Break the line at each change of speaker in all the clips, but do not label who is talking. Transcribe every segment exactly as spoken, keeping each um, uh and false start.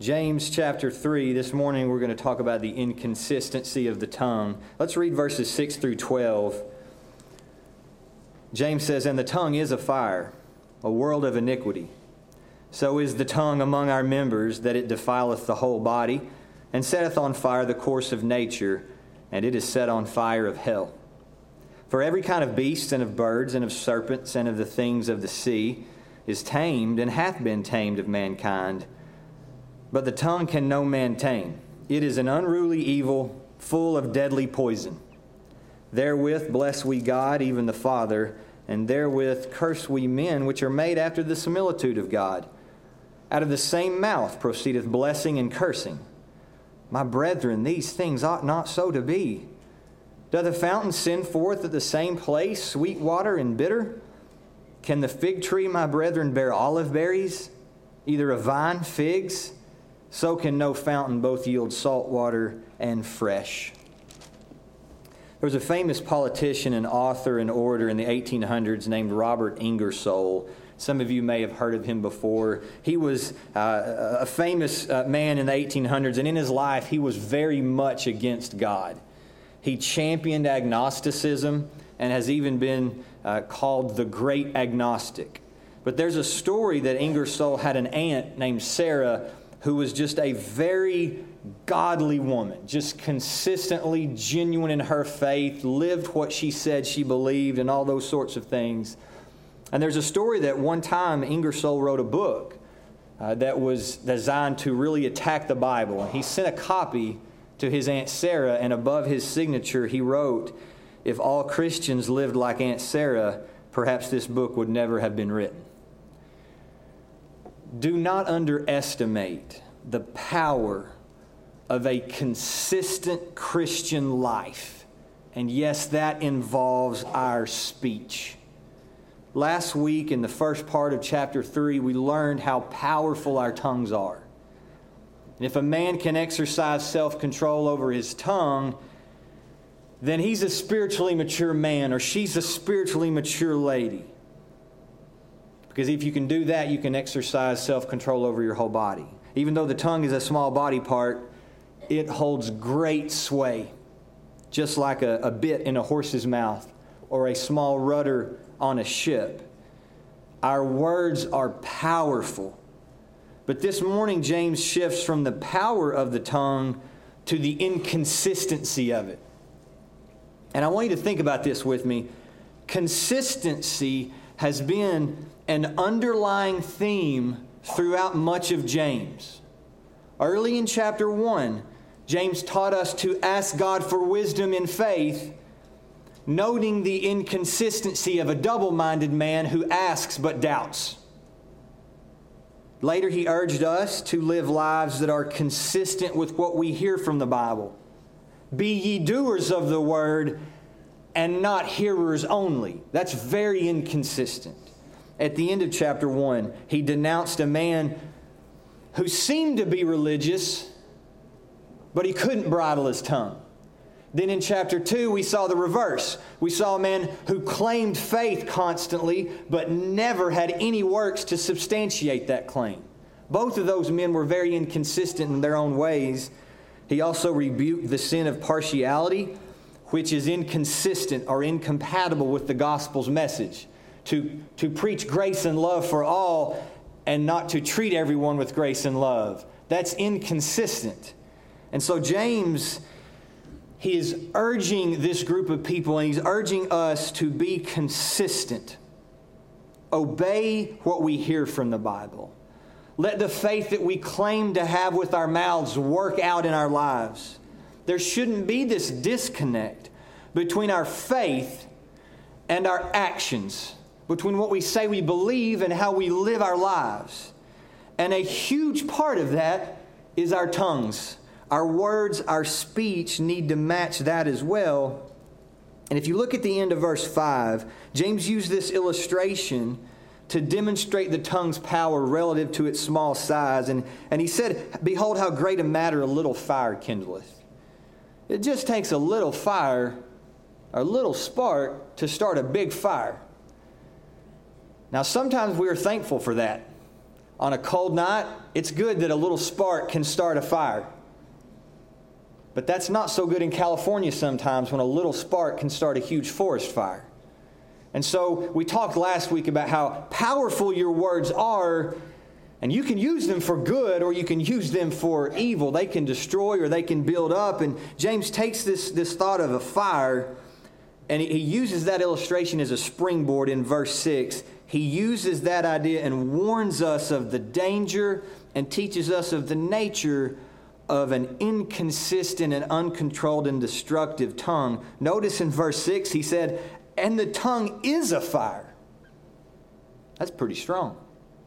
James chapter three. This morning we're going to talk about the inconsistency of the tongue. Let's read verses six through twelve. James says, "And the tongue is a fire, a world of iniquity. So is the tongue among our members, that it defileth the whole body, and setteth on fire the course of nature, and it is set on fire of hell. For every kind of beast, and of birds, and of serpents, and of the things of the sea, is tamed, and hath been tamed of mankind. But the tongue can no man tame. It is an unruly evil, full of deadly poison. Therewith bless we God, even the Father, and therewith curse we men, which are made after the similitude of God. Out of the same mouth proceedeth blessing and cursing. My brethren, these things ought not so to be. Doth a fountain send forth at the same place sweet water and bitter? Can the fig tree, my brethren, bear olive berries? Either a vine figs? So can no fountain both yield salt water and fresh." There was a famous politician and author and orator in the eighteen hundreds named Robert Ingersoll. Some of you may have heard of him before. He was uh, a famous uh, man in the eighteen hundreds, and in his life he was very much against God. He championed agnosticism and has even been uh, called the Great Agnostic. But there's a story that Ingersoll had an aunt named Sarah who was just a very godly woman, just consistently genuine in her faith, lived what she said she believed, and all those sorts of things. And there's a story that one time Ingersoll wrote a book uh, that was designed to really attack the Bible. And he sent a copy to his Aunt Sarah, and above his signature he wrote, "If all Christians lived like Aunt Sarah, perhaps this book would never have been written." Do not underestimate the power of a consistent Christian life. And yes, that involves our speech. Last week, in the first part of chapter three, we learned how powerful our tongues are. And if a man can exercise self-control over his tongue, then he's a spiritually mature man, or she's a spiritually mature lady. Because if you can do that, you can exercise self-control over your whole body. Even though the tongue is a small body part, it holds great sway. Just like a, a bit in a horse's mouth or a small rudder on a ship. Our words are powerful. But this morning, James shifts from the power of the tongue to the inconsistency of it. And I want you to think about this with me. Consistency has been an underlying theme throughout much of James. Early in chapter one, James taught us to ask God for wisdom in faith, noting the inconsistency of a double-minded man who asks but doubts. Later, he urged us to live lives that are consistent with what we hear from the Bible. Be ye doers of the word and not hearers only. That's very inconsistent. At the end of chapter one, he denounced a man who seemed to be religious, but he couldn't bridle his tongue. Then in chapter two, we saw the reverse. We saw a man who claimed faith constantly, but never had any works to substantiate that claim. Both of those men were very inconsistent in their own ways. He also rebuked the sin of partiality, which is inconsistent or incompatible with the gospel's message. To, to preach grace and love for all and not to treat everyone with grace and love. That's inconsistent. And so James, he is urging this group of people, and he's urging us to be consistent. Obey what we hear from the Bible. Let the faith that we claim to have with our mouths work out in our lives. There shouldn't be this disconnect between our faith and our actions, between what we say we believe and how we live our lives. And a huge part of that is our tongues. Our words, our speech need to match that as well. And if you look at the end of verse five, James used this illustration to demonstrate the tongue's power relative to its small size. And, and he said, "Behold how great a matter a little fire kindleth." It just takes a little fire, a little spark, to start a big fire. Now, sometimes we are thankful for that. On a cold night, it's good that a little spark can start a fire. But that's not so good in California sometimes when a little spark can start a huge forest fire. And so we talked last week about how powerful your words are, and you can use them for good or you can use them for evil. They can destroy or they can build up. And James takes this, this thought of a fire, and he uses that illustration as a springboard in verse six. He uses that idea and warns us of the danger and teaches us of the nature of an inconsistent and uncontrolled and destructive tongue. Notice in verse six, he said, and the tongue is a fire. That's pretty strong.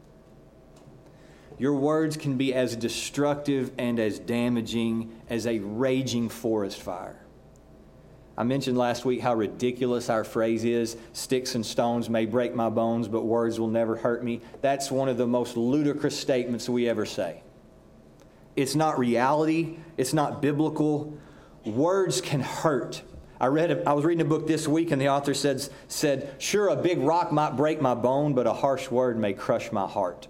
Your words can be as destructive and as damaging as a raging forest fire. I mentioned last week how ridiculous our phrase is, sticks and stones may break my bones, but words will never hurt me. That's one of the most ludicrous statements we ever say. It's not reality. It's not biblical. Words can hurt. I read. A, I was reading a book this week, and the author said, said, sure, a big rock might break my bone, but a harsh word may crush my heart.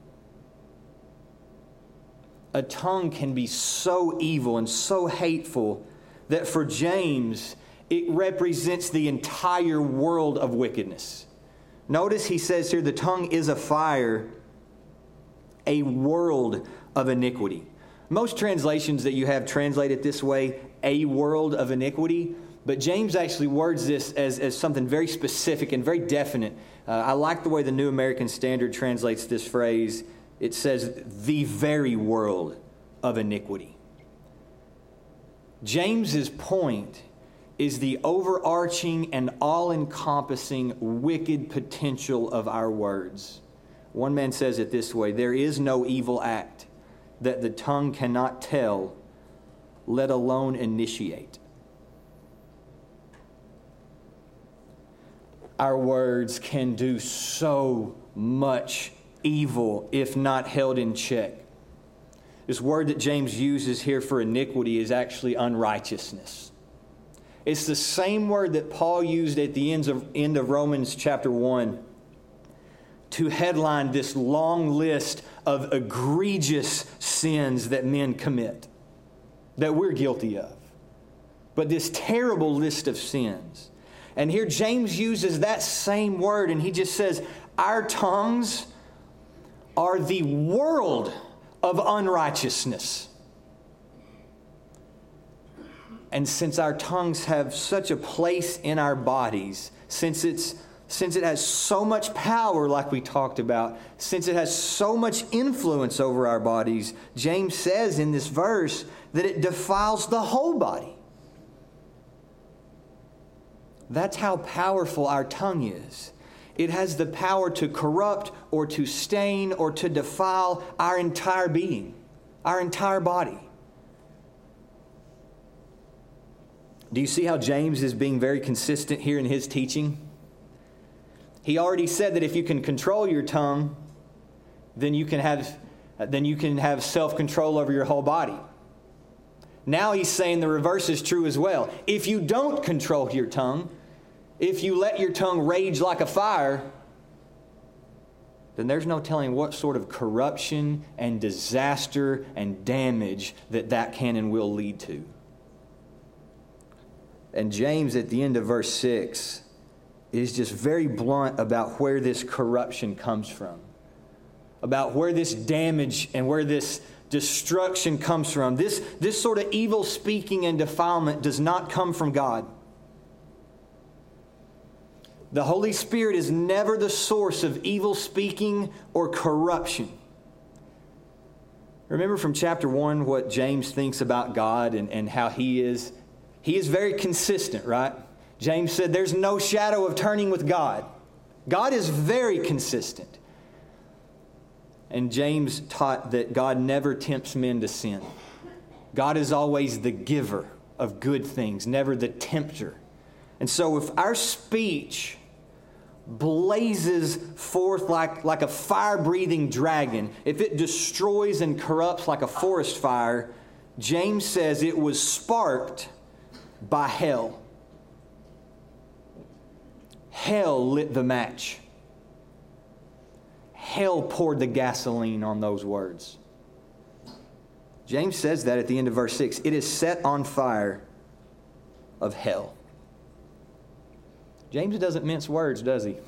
A tongue can be so evil and so hateful that for James, it represents the entire world of wickedness. Notice he says here, the tongue is a fire, a world of iniquity. Most translations that you have translate it this way, a world of iniquity. But James actually words this as, as something very specific and very definite. Uh, I like the way the New American Standard translates this phrase. It says, the very world of iniquity. James's point is the overarching and all-encompassing wicked potential of our words. One man says it this way, there is no evil act that the tongue cannot tell, let alone initiate. Our words can do so much evil if not held in check. This word that James uses here for iniquity is actually unrighteousness. It's the same word that Paul used at the end of, end of Romans chapter one to headline this long list of egregious sins that men commit, that we're guilty of. But this terrible list of sins. And here James uses that same word, and he just says, our tongues are the world of unrighteousness. And since our tongues have such a place in our bodies, since it's since it has so much power, like we talked about, since it has so much influence over our bodies, James says in this verse that it defiles the whole body. That's how powerful our tongue is. It has the power to corrupt or to stain or to defile our entire being, our entire body. Do you see how James is being very consistent here in his teaching? He already said that if you can control your tongue, then you can have, then you can have self-control over your whole body. Now he's saying the reverse is true as well. If you don't control your tongue, if you let your tongue rage like a fire, then there's no telling what sort of corruption and disaster and damage that that can and will lead to. And James, at the end of verse six, is just very blunt about where this corruption comes from, about where this damage and where this destruction comes from. This, this sort of evil speaking and defilement does not come from God. The Holy Spirit is never the source of evil speaking or corruption. Remember from chapter one what James thinks about God and, and how he is. He is very consistent, right? James said there's no shadow of turning with God. God is very consistent. And James taught that God never tempts men to sin. God is always the giver of good things, never the tempter. And so if our speech blazes forth like, like a fire-breathing dragon, if it destroys and corrupts like a forest fire, James says it was sparked by hell. Hell lit the match. hell poured the gasoline on those words. James says that at the end of verse six. It is set on fire of hell. James doesn't mince words, does he?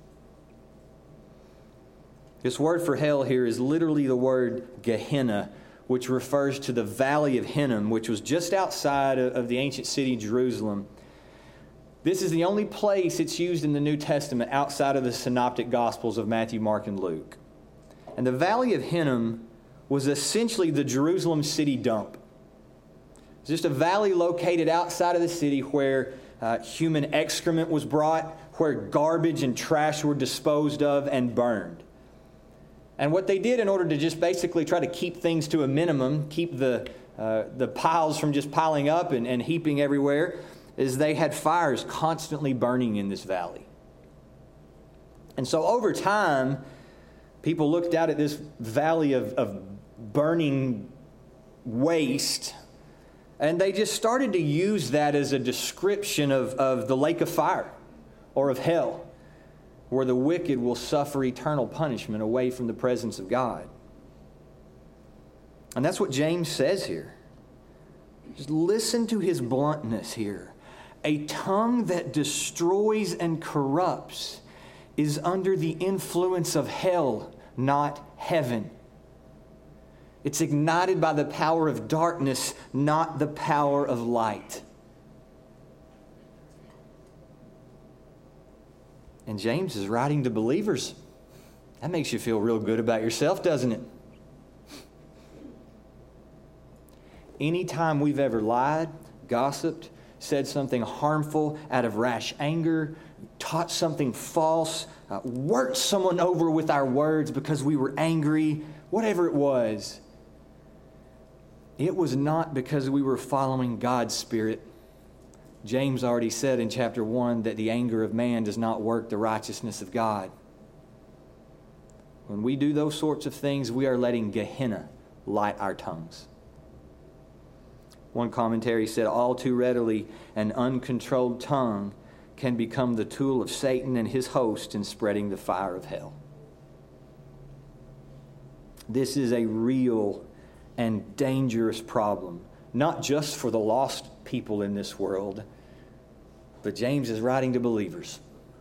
This word for hell here is literally the word Gehenna, which refers to the valley of Hinnom, which was just outside of the ancient city Jerusalem. This is the only place it's used in the New Testament outside of the synoptic Gospels of Matthew, Mark, and Luke. And the valley of Hinnom was essentially the Jerusalem city dump. It's just a valley located outside of the city where uh, human excrement was brought, where garbage and trash were disposed of and burned. And what they did in order to just basically try to keep things to a minimum, keep the uh, the piles from just piling up and, and heaping everywhere, is they had fires constantly burning in this valley. And so over time, people looked out at this valley of, of burning waste, and they just started to use that as a description of, of the lake of fire or of hell, where the wicked will suffer eternal punishment away from the presence of God. And that's what James says here. Just listen to his bluntness here. A tongue that destroys and corrupts is under the influence of hell, not heaven. It's ignited by the power of darkness, not the power of light. And James is writing to believers. That makes you feel real good about yourself, doesn't it? Anytime we've ever lied, gossiped, said something harmful out of rash anger, taught something false, uh, worked someone over with our words because we were angry, whatever it was, it was not because we were following God's Spirit. James already said in chapter one that the anger of man does not work the righteousness of God. When we do those sorts of things, we are letting Gehenna light our tongues. One commentary said, all too readily, an uncontrolled tongue can become the tool of Satan and his host in spreading the fire of hell. This is a real and dangerous problem, not just for the lost people in this world, but James is writing to believers.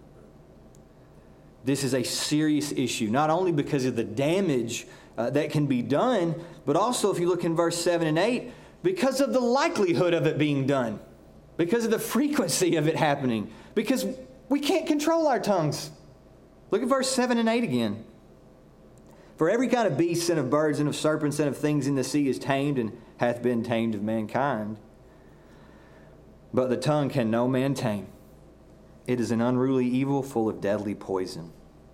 This is a serious issue, not only because of the damage uh, that can be done, but also if you look in verse seven and eight, because of the likelihood of it being done, because of the frequency of it happening, because we can't control our tongues. Look at verse seven and eight again. For every kind of beast and of birds and of serpents and of things in the sea is tamed and hath been tamed of mankind. But the tongue can no man tame. It is an unruly evil full of deadly poison.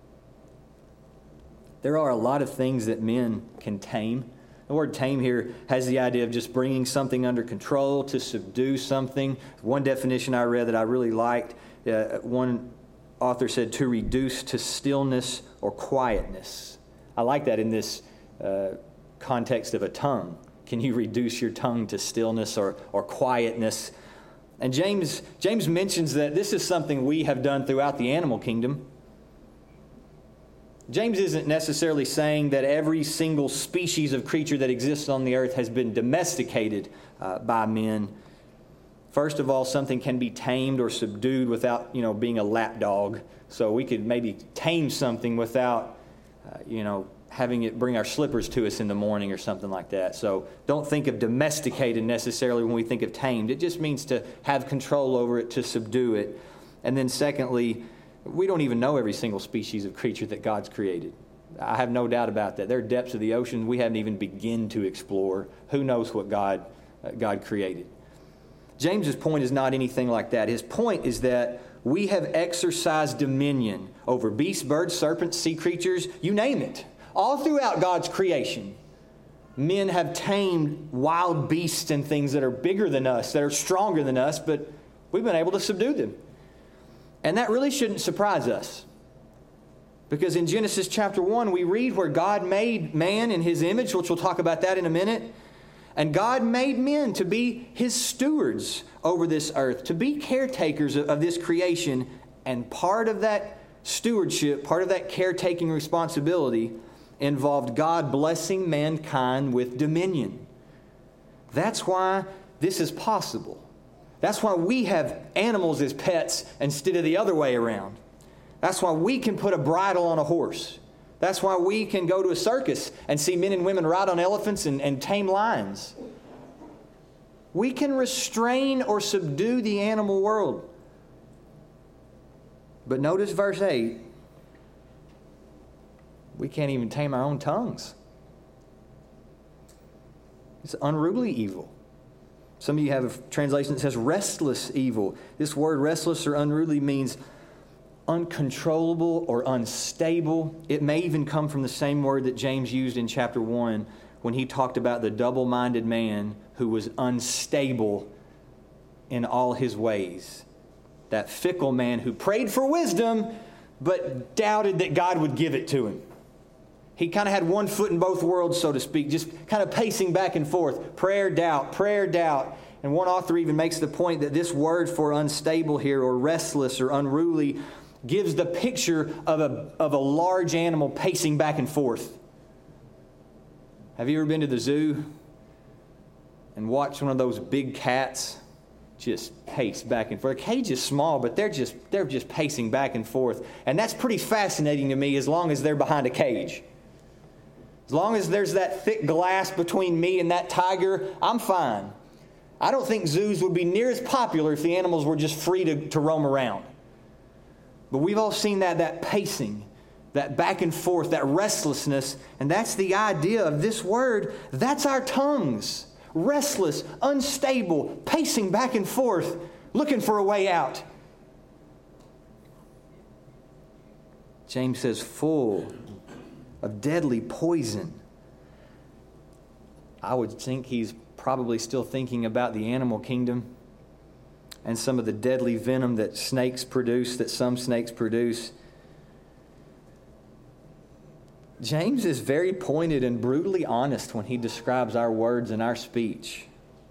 There are a lot of things that men can tame. The word tame here has the idea of just bringing something under control, to subdue something. One definition I read that I really liked, uh, one author said to reduce to stillness or quietness. I like that in this uh, context of a tongue. Can you reduce your tongue to stillness or, or quietness? And James, James mentions that this is something we have done throughout the animal kingdom. James isn't necessarily saying that every single species of creature that exists on the earth has been domesticated uh, by men. First of all, something can be tamed or subdued without, you know, being a lap dog. So we could maybe tame something without, uh, you know, having it bring our slippers to us in the morning or something like that. So don't think of domesticated necessarily when we think of tamed. It just means to have control over it, to subdue it. And then secondly, we don't even know every single species of creature that God's created. I have no doubt about that. There are depths of the ocean we haven't even begun to explore. Who knows what God, uh, God created? James's point is not anything like that. His point is that we have exercised dominion over beasts, birds, serpents, sea creatures, you name it. All throughout God's creation, men have tamed wild beasts and things that are bigger than us, that are stronger than us, but we've been able to subdue them. And that really shouldn't surprise us. Because in Genesis chapter one, we read where God made man in his image, which we'll talk about that in a minute. And God made men to be his stewards over this earth, to be caretakers of, of this creation. And part of that stewardship, part of that caretaking responsibility, involved God blessing mankind with dominion. That's why this is possible. That's why we have animals as pets instead of the other way around. That's why we can put a bridle on a horse. That's why we can go to a circus and see men and women ride on elephants and, and tame lions. We can restrain or subdue the animal world. But notice verse eight. We can't even tame our own tongues. It's unruly evil. Some of you have a translation that says restless evil. This word restless or unruly means uncontrollable or unstable. It may even come from the same word that James used in chapter one when he talked about the double-minded man who was unstable in all his ways. That fickle man who prayed for wisdom but doubted that God would give it to him. He kind of had one foot in both worlds, so to speak, just kind of pacing back and forth. Prayer, doubt, prayer, doubt. And one author even makes the point that this word for unstable here, or restless or unruly, gives the picture of a, of a large animal pacing back and forth. Have you ever been to the zoo and watched one of those big cats just pace back and forth? The cage is small, but they're just they're just pacing back and forth. And that's pretty fascinating to me as long as they're behind a cage. As long as there's that thick glass between me and that tiger, I'm fine. I don't think zoos would be near as popular if the animals were just free to, to roam around. But we've all seen that, that pacing, that back and forth, that restlessness. And that's the idea of this word. That's our tongues. Restless, unstable, pacing back and forth, looking for a way out. James says, full of deadly poison. I would think he's probably still thinking about the animal kingdom and some of the deadly venom that snakes produce, that some snakes produce. James is very pointed and brutally honest when he describes our words and our speech.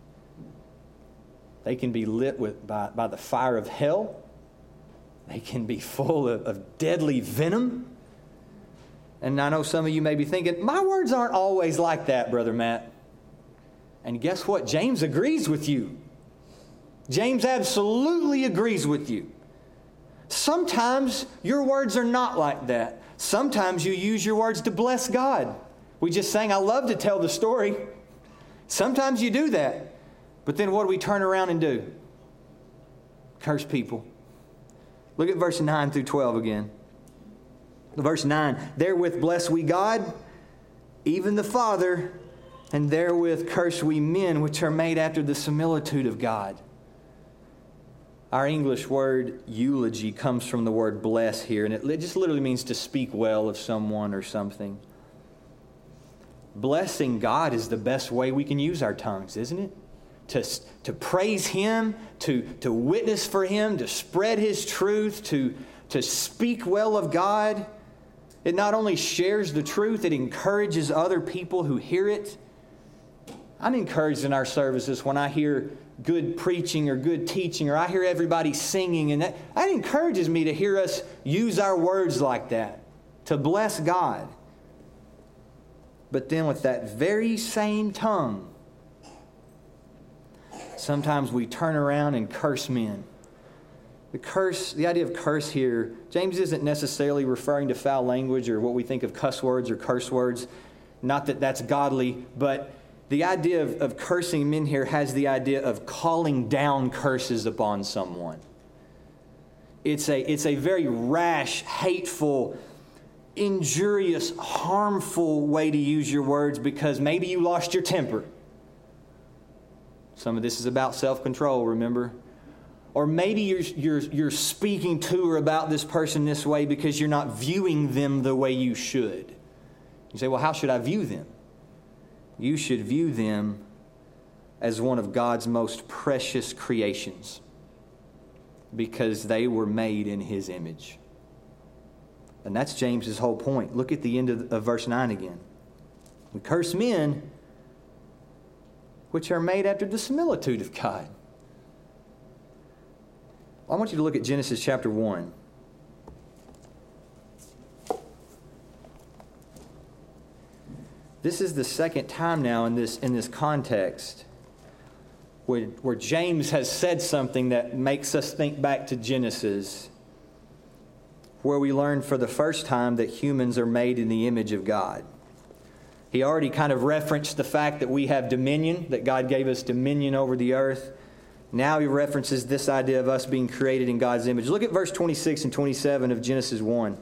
They can be lit with by, by the fire of hell. They can be full of, of deadly venom. And I know some of you may be thinking, my words aren't always like that, Brother Matt. And guess what? James agrees with you. James absolutely agrees with you. Sometimes your words are not like that. Sometimes you use your words to bless God. We just sang, I love to tell the story. Sometimes you do that. But then what do we turn around and do? Curse people. Look at verse nine through twelve again. Verse nine, therewith bless we God, even the Father, and therewith curse we men, which are made after the similitude of God. Our English word eulogy comes from the word bless here, and it just literally means to speak well of someone or something. Blessing God is the best way we can use our tongues, isn't it? To, to praise Him, to, to witness for Him, to spread His truth, to, to speak well of God. It not only shares the truth, it encourages other people who hear it. I'm encouraged in our services when I hear good preaching or good teaching, or I hear everybody singing, and that, that encourages me to hear us use our words like that, to bless God. But then with that very same tongue, sometimes we turn around and curse men. The curse, the idea of curse here, James isn't necessarily referring to foul language or what we think of cuss words or curse words. Not that that's godly, but the idea of, of cursing men here has the idea of calling down curses upon someone. It's a, it's a very rash, hateful, injurious, harmful way to use your words because maybe you lost your temper. Some of this is about self-control, remember? Or maybe you're, you're, you're speaking to or about this person this way because you're not viewing them the way you should. You say, well, how should I view them? You should view them as one of God's most precious creations because they were made in His image. And that's James's whole point. Look at the end of, of verse nine again. We curse men which are made after the similitude of God. I want you to look at Genesis chapter one. This is the second time now in this in this context where, where James has said something that makes us think back to Genesis, where we learn for the first time that humans are made in the image of God. He already kind of referenced the fact that we have dominion, that God gave us dominion over the earth. Now he references this idea of us being created in God's image. Look at verse twenty-six and twenty-seven of Genesis one.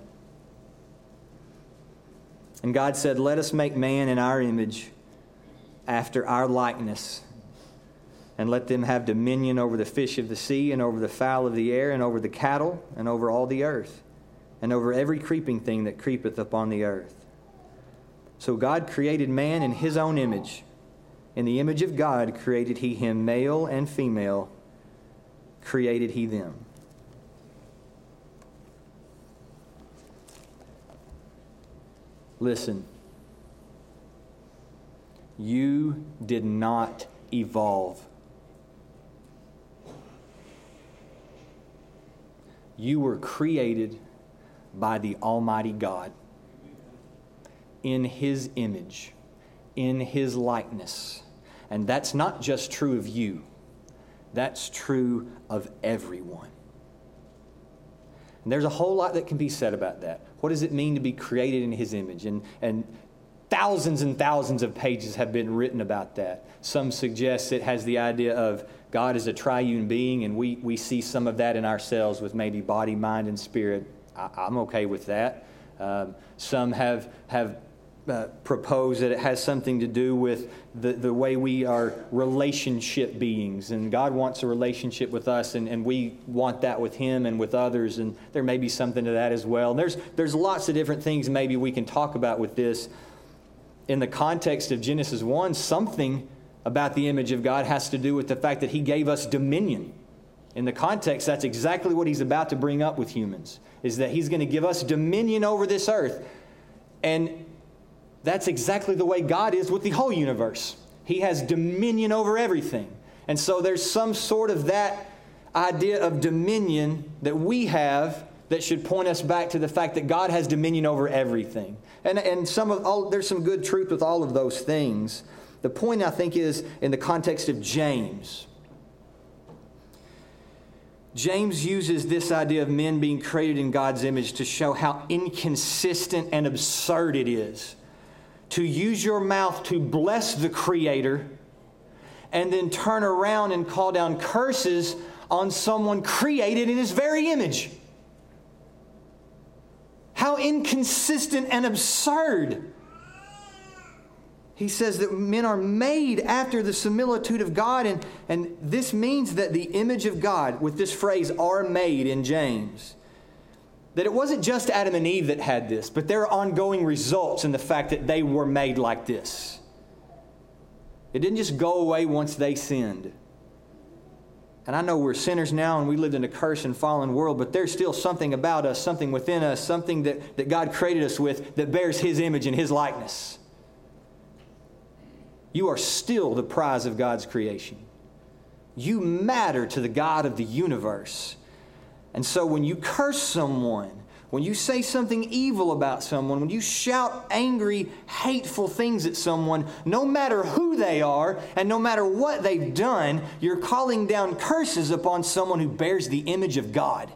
And God said, "Let us make man in our image, after our likeness, and let them have dominion over the fish of the sea, and over the fowl of the air, and over the cattle, and over all the earth, and over every creeping thing that creepeth upon the earth." So God created man in his own image. In the image of God created he him, male and female created he them. Listen, you did not evolve. You were created by the Almighty God in his image, in his likeness. And that's not just true of you. That's true of everyone. And there's a whole lot that can be said about that. What does it mean to be created in his image? And, and thousands and thousands of pages have been written about that. Some suggest it has the idea of God is a triune being, and we, we see some of that in ourselves with maybe body, mind, and spirit. I, I'm okay with that. Um, some have have uh, proposed that it has something to do with the, the way we are relationship beings, and God wants a relationship with us, and, and we want that with him and with others, and there may be something to that as well. And there's there's lots of different things maybe we can talk about with this. In the context of Genesis one, something about the image of God has to do with the fact that he gave us dominion. In the context, that's exactly what he's about to bring up with humans, is that he's going to give us dominion over this earth. And that's exactly the way God is with the whole universe. He has dominion over everything. And so there's some sort of that idea of dominion that we have that should point us back to the fact that God has dominion over everything. And, and some of all, there's some good truth with all of those things. The point, I think, is in the context of James. James uses this idea of men being created in God's image to show how inconsistent and absurd it is to use your mouth to bless the Creator and then turn around and call down curses on someone created in his very image. How inconsistent and absurd. He says that men are made after the similitude of God, and, and this means that the image of God, with this phrase, are made in James, that it wasn't just Adam and Eve that had this, but there are ongoing results in the fact that they were made like this. It didn't just go away once they sinned. And I know we're sinners now and we lived in a cursed and fallen world, but there's still something about us, something within us, something that, that God created us with that bears his image and his likeness. You are still the prize of God's creation. You matter to the God of the universe. And so when you curse someone, when you say something evil about someone, when you shout angry, hateful things at someone, no matter who they are and no matter what they've done, you're calling down curses upon someone who bears the image of God.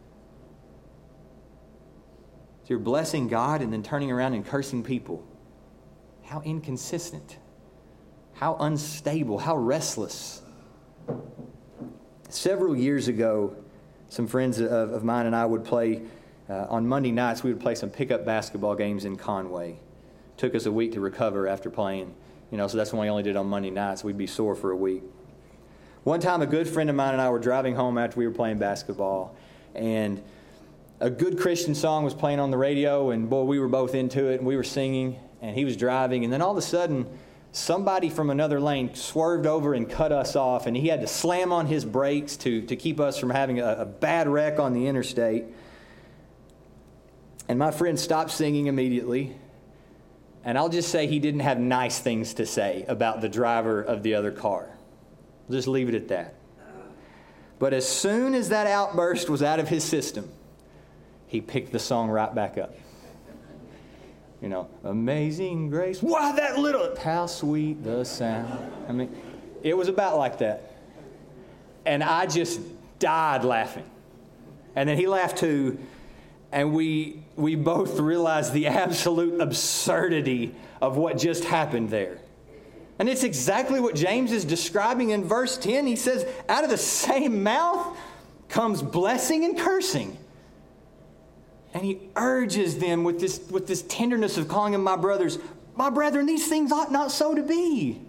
So you're blessing God and then turning around and cursing people. How inconsistent. How unstable, how restless. Several years ago, some friends of, of mine and I would play, uh, on Monday nights, we would play some pickup basketball games in Conway. Took us a week to recover after playing, you know, so that's when we only did it on Monday nights. We'd be sore for a week. One time, a good friend of mine and I were driving home after we were playing basketball, and a good Christian song was playing on the radio, and boy, we were both into it, and we were singing, and he was driving, and then all of a sudden, somebody from another lane swerved over and cut us off, and he had to slam on his brakes to, to keep us from having a, a bad wreck on the interstate. And my friend stopped singing immediately, and I'll just say he didn't have nice things to say about the driver of the other car. I'll just leave it at that. But as soon as that outburst was out of his system, he picked the song right back up. You know, amazing grace. Why that little? How sweet the sound. I mean, it was about like that. And I just died laughing. And then he laughed too. And we we both realized the absolute absurdity of what just happened there. And it's exactly what James is describing in verse ten. He says, out of the same mouth comes blessing and cursing. And he urges them with this, with this tenderness of calling them my brothers. My brethren, these things ought not so to be.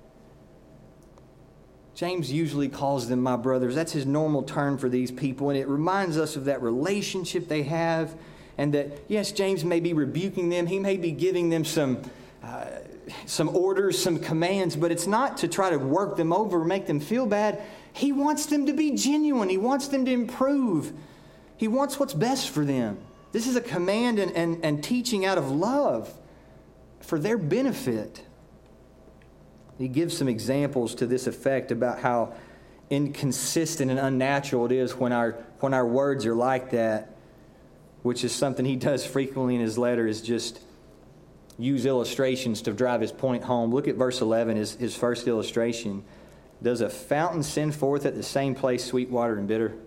James usually calls them my brothers. That's his normal term for these people. And it reminds us of that relationship they have. And that, yes, James may be rebuking them. He may be giving them some, uh, some orders, some commands. But it's not to try to work them over or make them feel bad. He wants them to be genuine. He wants them to improve. He wants what's best for them. This is a command and, and, and teaching out of love for their benefit. He gives some examples to this effect about how inconsistent and unnatural it is when our when our words are like that, which is something he does frequently in his letter, is just use illustrations to drive his point home. Look at verse eleven, his, his first illustration. Does a fountain send forth at the same place sweet water and bitter?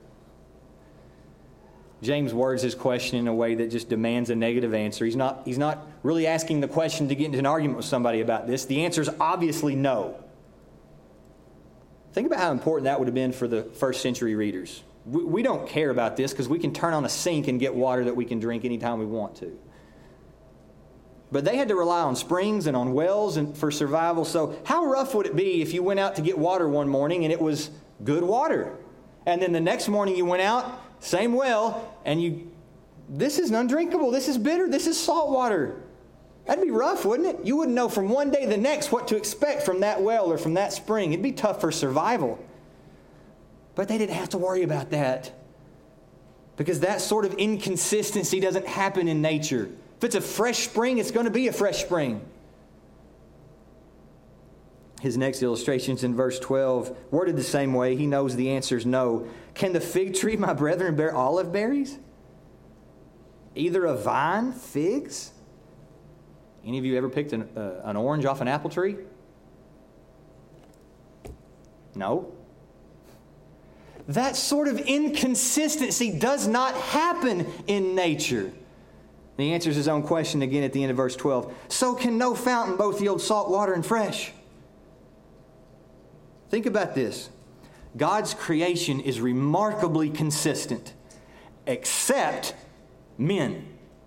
James words his question in a way that just demands a negative answer. He's not, he's not really asking the question to get into an argument with somebody about this. The answer is obviously no. Think about how important that would have been for the first century readers. We, we don't care about this because we can turn on a sink and get water that we can drink anytime we want to. But they had to rely on springs and on wells and for survival. So how rough would it be if you went out to get water one morning and it was good water? And then the next morning you went out, same well, and you, this is undrinkable, this is bitter, this is salt water. That'd be rough, wouldn't it? You wouldn't know from one day to the next what to expect from that well or from that spring. It'd be tough for survival. But they didn't have to worry about that, because that sort of inconsistency doesn't happen in nature. If it's a fresh spring, it's going to be a fresh spring. His next illustration is in verse twelve, worded the same way. He knows the answer is no. Can the fig tree, my brethren, bear olive berries? Either a vine, figs? Any of you ever picked an, uh, an orange off an apple tree? No. That sort of inconsistency does not happen in nature. He answers his own question again at the end of verse twelve. So can no fountain both yield salt water and fresh? Think about this. God's creation is remarkably consistent, except men.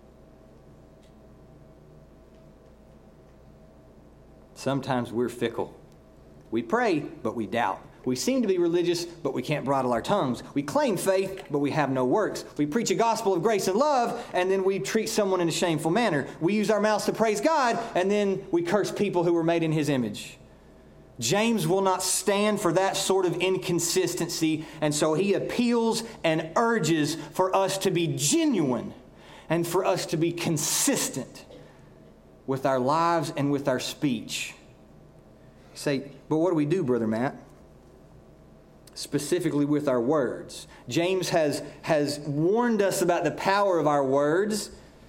Sometimes we're fickle. We pray, but we doubt. We seem to be religious, but we can't bridle our tongues. We claim faith, but we have no works. We preach a gospel of grace and love, and then we treat someone in a shameful manner. We use our mouths to praise God, and then we curse people who were made in His image. James will not stand for that sort of inconsistency, and so he appeals and urges for us to be genuine and for us to be consistent with our lives and with our speech. You say, but what do we do, Brother Matt? Specifically with our words. James has, has warned us about the power of our words,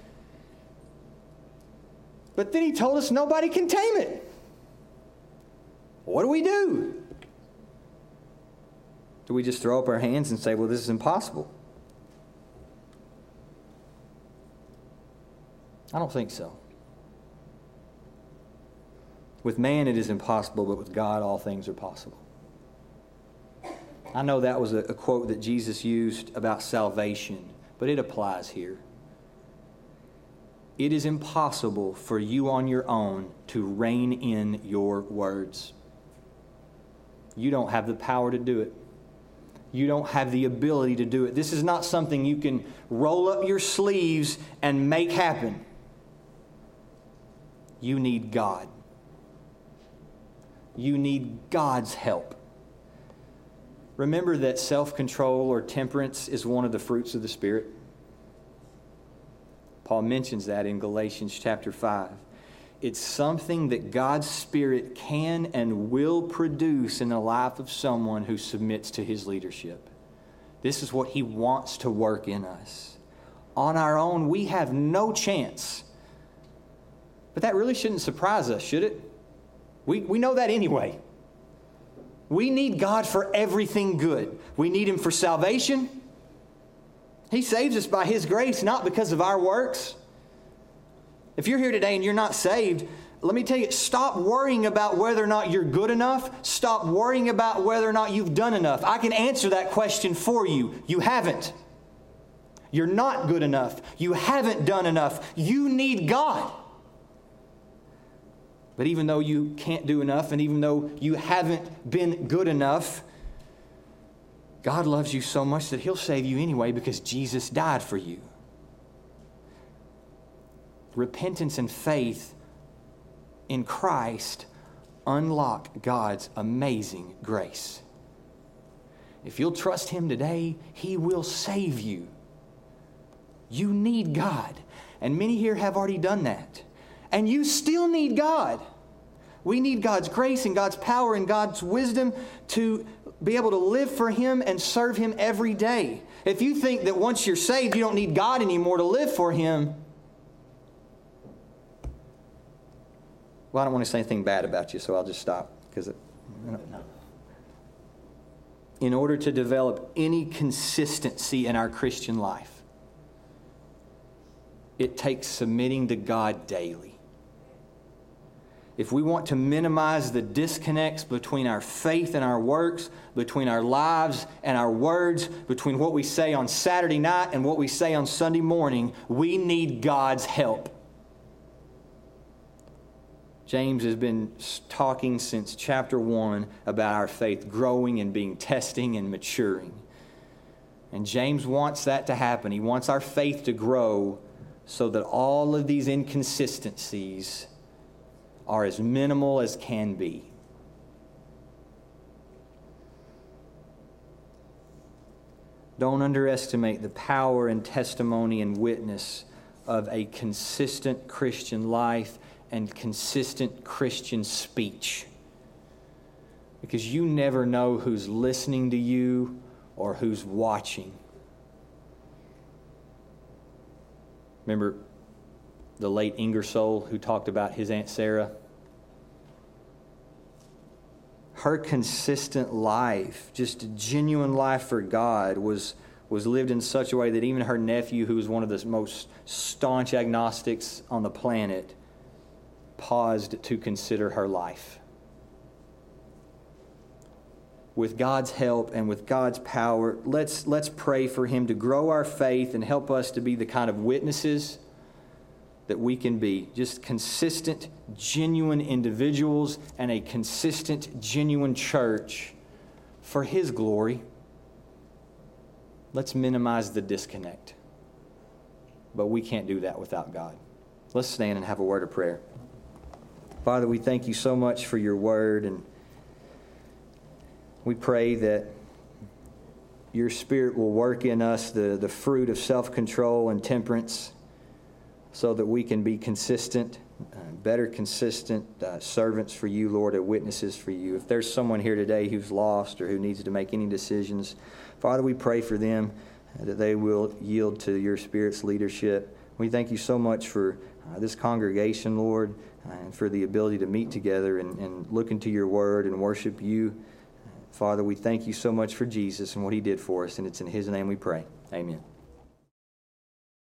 but then he told us nobody can tame it. What do we do? Do we just throw up our hands and say, well, this is impossible? I don't think so. With man, it is impossible, but with God, all things are possible. I know that was a, a quote that Jesus used about salvation, but it applies here. It is impossible for you on your own to rein in your words. You don't have the power to do it. You don't have the ability to do it. This is not something you can roll up your sleeves and make happen. You need God. You need God's help. Remember that self-control or temperance is one of the fruits of the Spirit. Paul mentions that in Galatians chapter five. It's something that God's Spirit can and will produce in the life of someone who submits to His leadership. This is what He wants to work in us. On our own, we have no chance But that really shouldn't surprise us, should it? We, we know that anyway. We need God for everything good. We need Him for salvation. He saves us by His grace, not because of our works. If you're here today and you're not saved, let me tell you, stop worrying about whether or not you're good enough. Stop worrying about whether or not you've done enough. I can answer that question for you. You haven't. You're not good enough. You haven't done enough. You need God. But even though you can't do enough, and even though you haven't been good enough, God loves you so much that He'll save you anyway because Jesus died for you. Repentance and faith in Christ unlock God's amazing grace. If you'll trust Him today, He will save you. You need God. And many here have already done that. And you still need God. We need God's grace and God's power and God's wisdom to be able to live for Him and serve Him every day. If you think that once you're saved, you don't need God anymore to live for Him, well, I don't want to say anything bad about you, so I'll just stop. Because it, you know, in order to develop any consistency in our Christian life, it takes submitting to God daily. If we want to minimize the disconnects between our faith and our works, between our lives and our words, between what we say on Saturday night and what we say on Sunday morning, we need God's help. James has been talking since chapter one about our faith growing and being testing and maturing. And James wants that to happen. He wants our faith to grow so that all of these inconsistencies are as minimal as can be. Don't underestimate the power and testimony and witness of a consistent Christian life and consistent Christian speech. Because you never know who's listening to you or who's watching. Remember the late Ingersoll who talked about his Aunt Sarah? Her consistent life, just a genuine life for God, was, was lived in such a way that even her nephew, who was one of the most staunch agnostics on the planet, paused to consider her life. With God's help and with God's power, let's, let's pray for Him to grow our faith and help us to be the kind of witnesses that we can be. Just consistent, genuine individuals and a consistent, genuine church for His glory. Let's minimize the disconnect. But we can't do that without God. Let's stand and have a word of prayer. Father, we thank You so much for Your word, and we pray that Your Spirit will work in us the, the fruit of self-control and temperance so that we can be consistent, uh, better consistent uh, servants for You, Lord, and witnesses for You. If there's someone here today who's lost or who needs to make any decisions, Father, we pray for them uh, that they will yield to Your Spirit's leadership. We thank You so much for uh, this congregation, Lord, uh, and for the ability to meet together and, and look into Your word and worship You. Father, we thank You so much for Jesus and what He did for us, and it's in His name we pray. Amen.